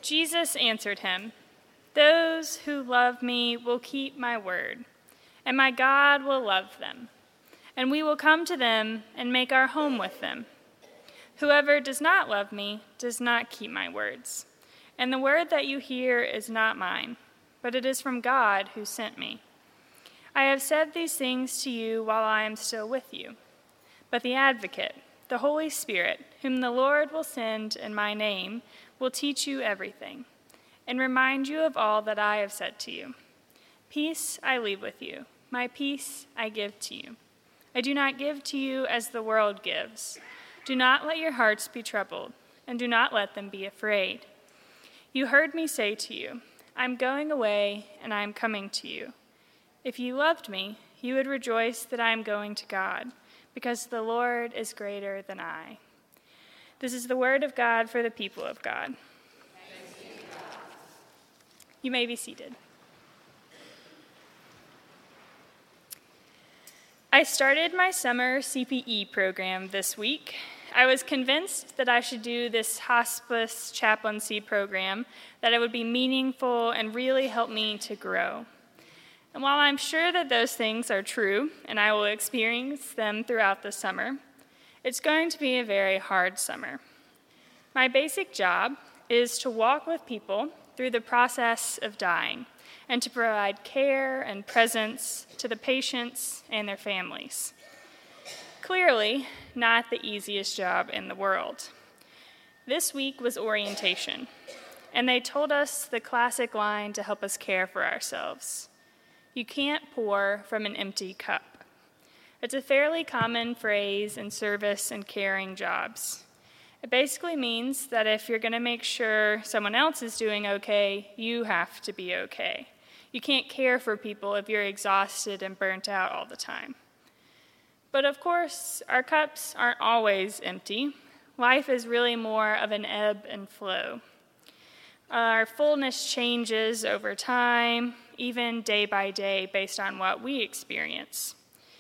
Jesus answered him, "Those who love me will keep my word, and my God will love them, and we will come to them and make our home with them. Whoever does not love me does not keep my words, and the word that you hear is not mine, but it is from God who sent me. I have said these things to you while I am still with you. But the Advocate, the Holy Spirit, whom the Lord will send in my name, will teach you everything, and remind you of all that I have said to you. Peace I leave with you, my peace I give to you. I do not give to you as the world gives. Do not let your hearts be troubled, and do not let them be afraid. You heard me say to you, I'm going away, and I am coming to you. If you loved me, you would rejoice that I am going to God, because the Lord is greater than I." This is the word of God for the people of God. Thanks be to God. You may be seated. I started my summer CPE program this week. I was convinced that I should do this hospice chaplaincy program, that it would be meaningful and really help me to grow. And while I'm sure that those things are true, and I will experience them throughout the summer, it's going to be a very hard summer. My basic job is to walk with people through the process of dying and to provide care and presence to the patients and their families. Clearly, not the easiest job in the world. This week was orientation, and they told us the classic line to help us care for ourselves. You can't pour from an empty cup. It's a fairly common phrase in service and caring jobs. It basically means that if you're going to make sure someone else is doing okay, you have to be okay. You can't care for people if you're exhausted and burnt out all the time. But of course, our cups aren't always empty. Life is really more of an ebb and flow. Our fullness changes over time, even day by day, based on what we experience.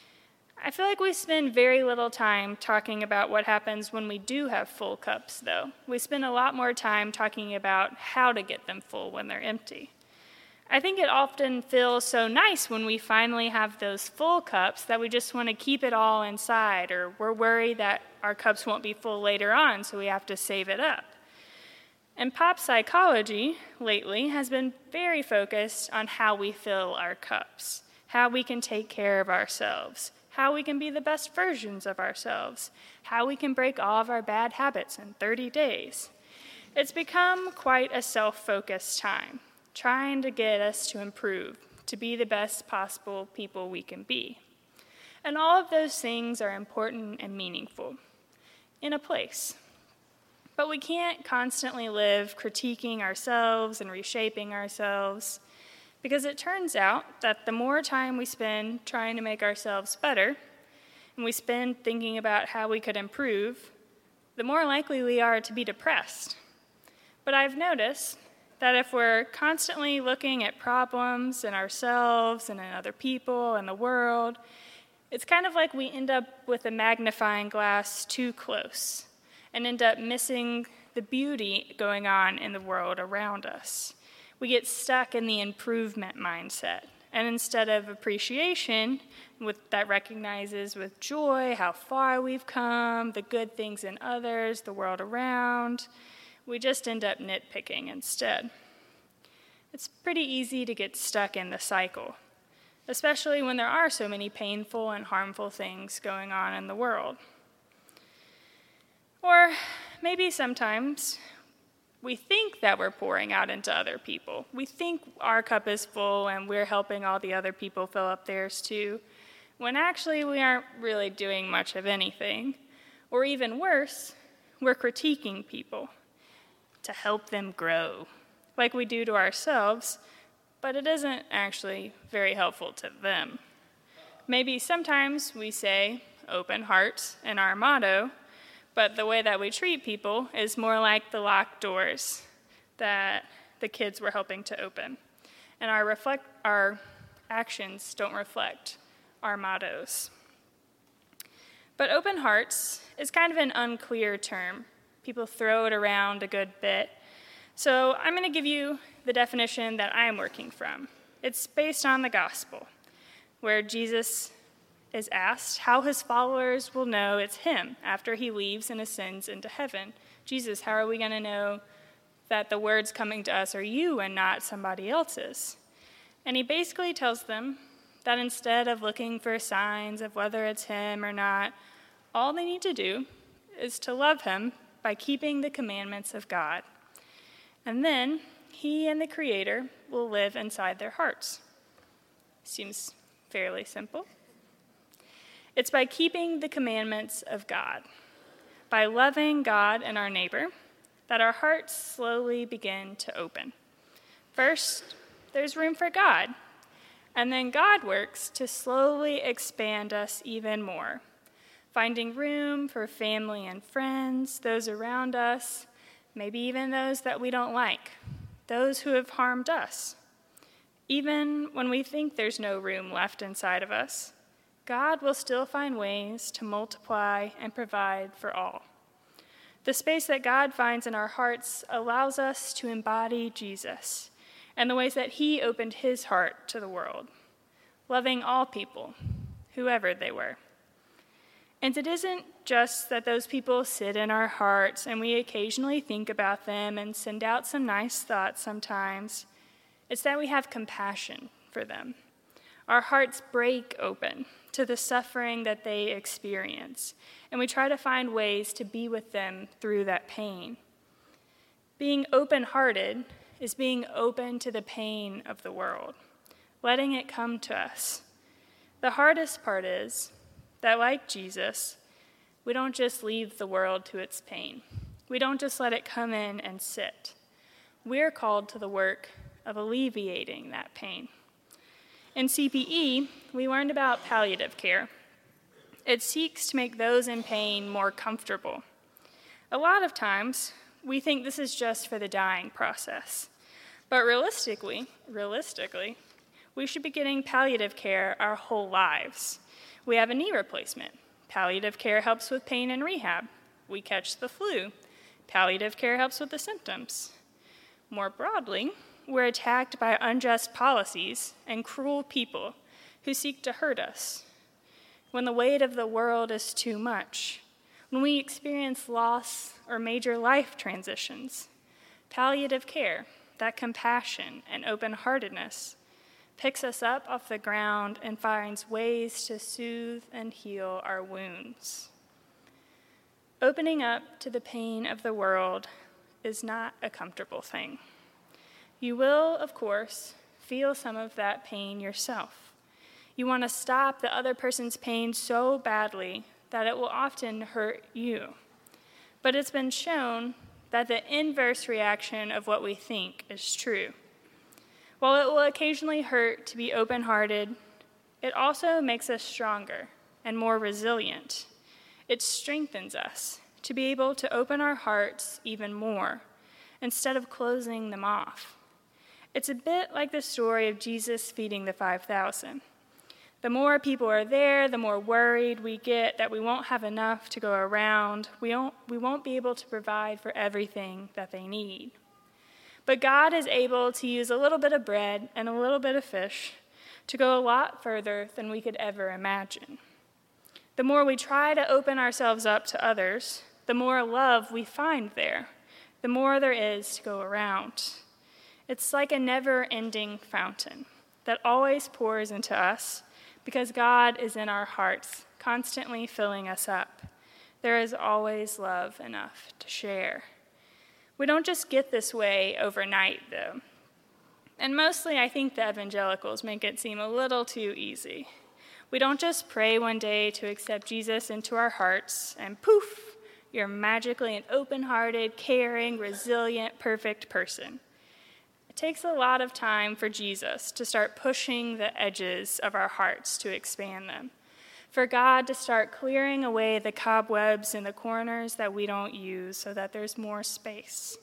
I feel like we spend very little time talking about what happens when we do have full cups, though. We spend a lot more time talking about how to get them full when they're empty. I think it often feels so nice when we finally have those full cups that we just want to keep it all inside, or we're worried that our cups won't be full later on, so we have to save it up. And pop psychology lately has been very focused on how we fill our cups, how we can take care of ourselves, how we can be the best versions of ourselves, how we can break all of our bad habits in 30 days. It's become quite a self-focused time, trying to get us to improve, to be the best possible people we can be. And all of those things are important and meaningful, in a place. But we can't constantly live critiquing ourselves and reshaping ourselves, because it turns out that the more time we spend trying to make ourselves better, and we spend thinking about how we could improve, the more likely we are to be depressed. But I've noticed that if we're constantly looking at problems in ourselves and in other people and the world, it's kind of like we end up with a magnifying glass too close and end up missing the beauty going on in the world around us. We get stuck in the improvement mindset, and instead of appreciation that recognizes with joy how far we've come, the good things in others, the world around, we just end up nitpicking instead. It's pretty easy to get stuck in the cycle, especially when there are so many painful and harmful things going on in the world. Or maybe sometimes we think that we're pouring out into other people. We think our cup is full and we're helping all the other people fill up theirs too, when actually we aren't really doing much of anything. Or even worse, we're critiquing people to help them grow, like we do to ourselves, but it isn't actually very helpful to them. Maybe sometimes we say open hearts in our motto, but the way that we treat people is more like the locked doors that the kids were helping to open. And our actions don't reflect our mottos. But open hearts is kind of an unclear term. People throw it around a good bit. So I'm going to give you the definition that I'm working from. It's based on the gospel, where Jesus is asked how his followers will know it's him after he leaves and ascends into heaven. Jesus, how are we going to know that the words coming to us are you and not somebody else's? And he basically tells them that instead of looking for signs of whether it's him or not, all they need to do is to love him by keeping the commandments of God. And then he and the Creator will live inside their hearts. Seems fairly simple. It's by keeping the commandments of God, by loving God and our neighbor, that our hearts slowly begin to open. First, there's room for God, and then God works to slowly expand us even more, finding room for family and friends, those around us, maybe even those that we don't like, those who have harmed us. Even when we think there's no room left inside of us, God will still find ways to multiply and provide for all. The space that God finds in our hearts allows us to embody Jesus and the ways that he opened his heart to the world, loving all people, whoever they were. And it isn't just that those people sit in our hearts and we occasionally think about them and send out some nice thoughts sometimes. It's that we have compassion for them. Our hearts break open to the suffering that they experience, and we try to find ways to be with them through that pain. Being open-hearted is being open to the pain of the world, letting it come to us. The hardest part is that, like Jesus, we don't just leave the world to its pain. We don't just let it come in and sit. We're called to the work of alleviating that pain. In CPE, we learned about palliative care. It seeks to make those in pain more comfortable. A lot of times, we think this is just for the dying process. But realistically, we should be getting palliative care our whole lives. We have a knee replacement. Palliative care helps with pain and rehab. We catch the flu. Palliative care helps with the symptoms. More broadly, we're attacked by unjust policies and cruel people who seek to hurt us. When the weight of the world is too much, when we experience loss or major life transitions, palliative care, that compassion and open-heartedness, picks us up off the ground and finds ways to soothe and heal our wounds. Opening up to the pain of the world is not a comfortable thing. You will, of course, feel some of that pain yourself. You want to stop the other person's pain so badly that it will often hurt you. But it's been shown that the inverse reaction of what we think is true. While it will occasionally hurt to be open-hearted, it also makes us stronger and more resilient. It strengthens us to be able to open our hearts even more instead of closing them off. It's a bit like the story of Jesus feeding the 5,000. The more people are there, the more worried we get that we won't have enough to go around. We won't be able to provide for everything that they need. But God is able to use a little bit of bread and a little bit of fish to go a lot further than we could ever imagine. The more we try to open ourselves up to others, the more love we find there, the more there is to go around. It's like a never-ending fountain that always pours into us because God is in our hearts, constantly filling us up. There is always love enough to share. We don't just get this way overnight, though. And mostly, I think the evangelicals make it seem a little too easy. We don't just pray one day to accept Jesus into our hearts, and poof, you're magically an open-hearted, caring, resilient, perfect person. It takes a lot of time for Jesus to start pushing the edges of our hearts to expand them, for God to start clearing away the cobwebs in the corners that we don't use so that there's more space.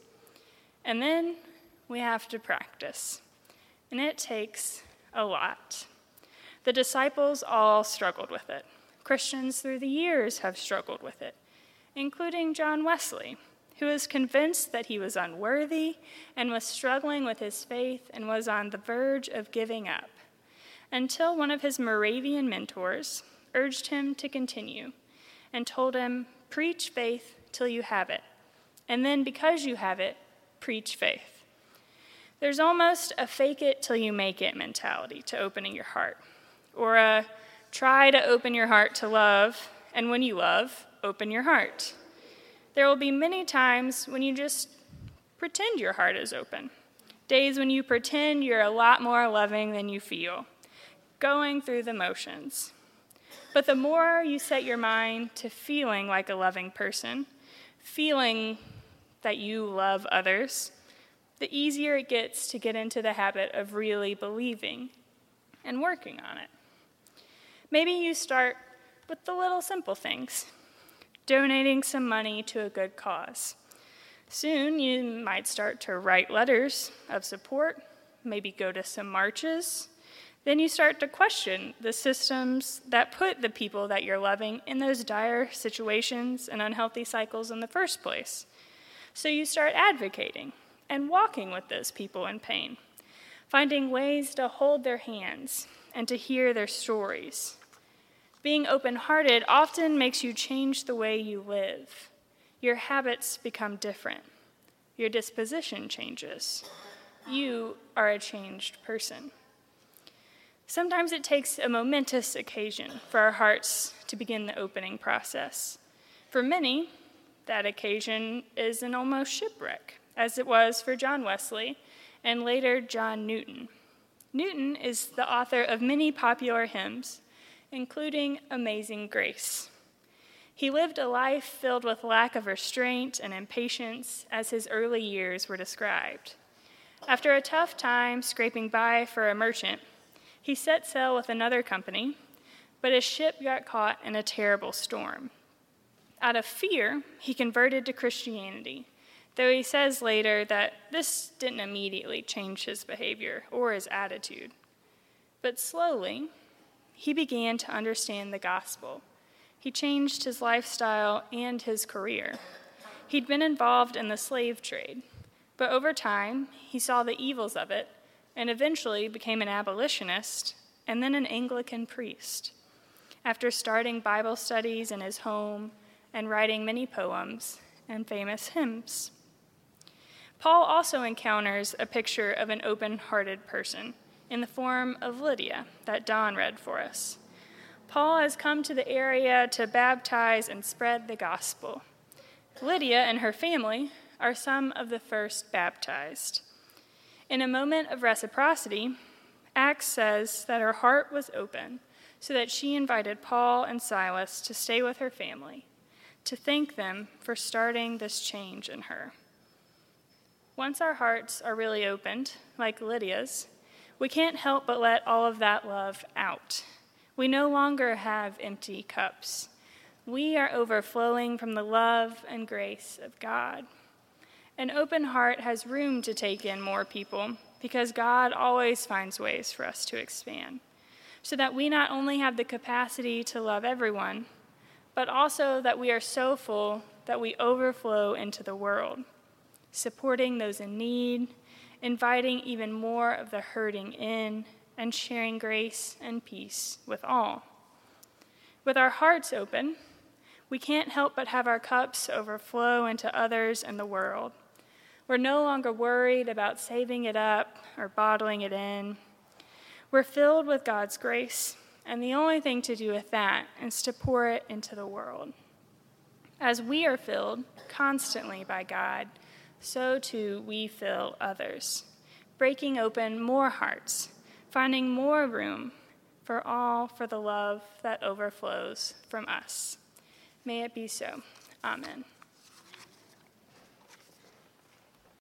And then we have to practice, and it takes a lot. The disciples all struggled with it. Christians through the years have struggled with it, including John Wesley, who was convinced that he was unworthy and was struggling with his faith and was on the verge of giving up, until one of his Moravian mentors urged him to continue and told him, "Preach faith till you have it, and then because you have it, preach faith." There's almost a fake it till you make it mentality to opening your heart, or a try to open your heart to love, and when you love, open your heart. There will be many times when you just pretend your heart is open, days when you pretend you're a lot more loving than you feel, going through the motions. But the more you set your mind to feeling like a loving person, feeling that you love others, the easier it gets to get into the habit of really believing and working on it. Maybe you start with the little simple things, donating some money to a good cause. Soon you might start to write letters of support, maybe go to some marches. Then you start to question the systems that put the people that you're loving in those dire situations and unhealthy cycles in the first place. So you start advocating and walking with those people in pain, finding ways to hold their hands and to hear their stories. Being open-hearted often makes you change the way you live. Your habits become different. Your disposition changes. You are a changed person. Sometimes it takes a momentous occasion for our hearts to begin the opening process. For many, that occasion is an almost shipwreck, as it was for John Wesley and later John Newton. Newton is the author of many popular hymns, including Amazing Grace. He lived a life filled with lack of restraint and impatience, as his early years were described. After a tough time scraping by for a merchant, he set sail with another company, but his ship got caught in a terrible storm. Out of fear, he converted to Christianity, though he says later that this didn't immediately change his behavior or his attitude. But slowly, he began to understand the gospel. He changed his lifestyle and his career. He'd been involved in the slave trade, but over time, he saw the evils of it and eventually became an abolitionist and then an Anglican priest. After starting Bible studies in his home and writing many poems and famous hymns. Paul also encounters a picture of an open-hearted person in the form of Lydia that Don read for us. Paul has come to the area to baptize and spread the gospel. Lydia and her family are some of the first baptized. In a moment of reciprocity, Acts says that her heart was open so that she invited Paul and Silas to stay with her family, to thank them for starting this change in her. Once our hearts are really opened, like Lydia's, we can't help but let all of that love out. We no longer have empty cups. We are overflowing from the love and grace of God. An open heart has room to take in more people because God always finds ways for us to expand, so that we not only have the capacity to love everyone, but also that we are so full that we overflow into the world, supporting those in need, inviting even more of the hurting in, and sharing grace and peace with all. With our hearts open, we can't help but have our cups overflow into others and the world. We're no longer worried about saving it up or bottling it in. We're filled with God's grace, and the only thing to do with that is to pour it into the world. As we are filled constantly by God, so too we fill others, breaking open more hearts, finding more room for all for the love that overflows from us. May it be so. Amen.